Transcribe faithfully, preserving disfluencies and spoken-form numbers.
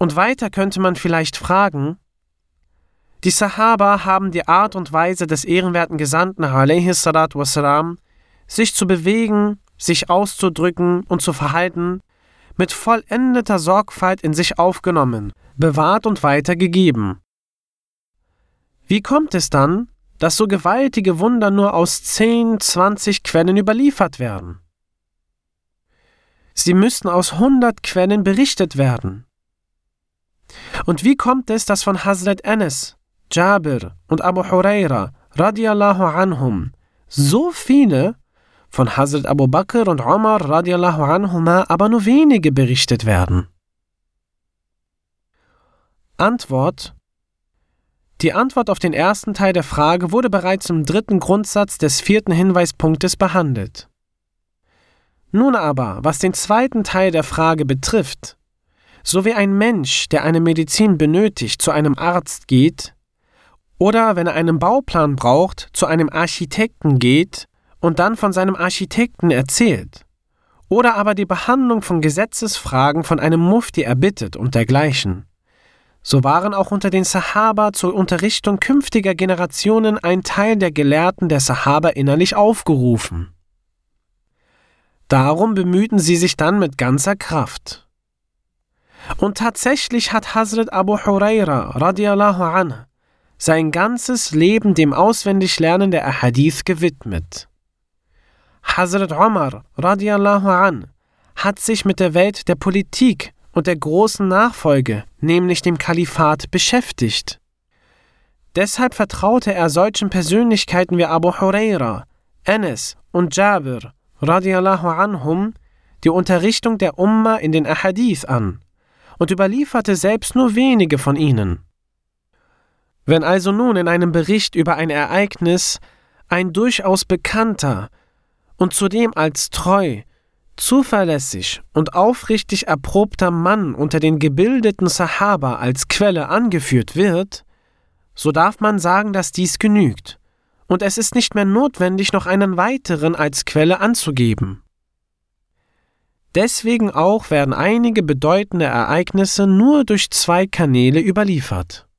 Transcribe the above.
Und weiter könnte man vielleicht fragen, die Sahaba haben die Art und Weise des ehrenwerten Gesandten alaihi salatu wassalam, sich zu bewegen, sich auszudrücken und zu verhalten, mit vollendeter Sorgfalt in sich aufgenommen, bewahrt und weitergegeben. Wie kommt es dann, dass so gewaltige Wunder nur aus zehn, zwanzig Quellen überliefert werden? Sie müssten aus hundert Quellen berichtet werden. Und wie kommt es, dass von Hazrat Anas, Jabir und Abu Huraira radiallahu anhum so viele, von Hazrat Abu Bakr und Umar radiallahu anhuma aber nur wenige berichtet werden? Antwort: Die Antwort auf den ersten Teil der Frage wurde bereits im dritten Grundsatz des vierten Hinweispunktes behandelt. Nun aber, was den zweiten Teil der Frage betrifft, so wie ein Mensch, der eine Medizin benötigt, zu einem Arzt geht, oder wenn er einen Bauplan braucht, zu einem Architekten geht und dann von seinem Architekten erzählt, oder aber die Behandlung von Gesetzesfragen von einem Mufti erbittet und dergleichen, so waren auch unter den Sahaba zur Unterrichtung künftiger Generationen ein Teil der Gelehrten der Sahaba innerlich aufgerufen. Darum bemühten sie sich dann mit ganzer Kraft. Und tatsächlich hat Hazrat Abu Huraira radiallahu anhu sein ganzes Leben dem Auswendiglernen der Ahadith gewidmet. Hazrat Umar radiallahu anhu hat sich mit der Welt der Politik und der großen Nachfolge, nämlich dem Kalifat, beschäftigt. Deshalb vertraute er solchen Persönlichkeiten wie Abu Huraira, Anas und Jabir radiallahu anhum die Unterrichtung der Umma in den Ahadith an und überlieferte selbst nur wenige von ihnen. Wenn also nun in einem Bericht über ein Ereignis ein durchaus bekannter und zudem als treu, zuverlässig und aufrichtig erprobter Mann unter den gebildeten Sahaba als Quelle angeführt wird, so darf man sagen, dass dies genügt, und es ist nicht mehr notwendig, noch einen weiteren als Quelle anzugeben. Deswegen auch werden einige bedeutende Ereignisse nur durch zwei Kanäle überliefert.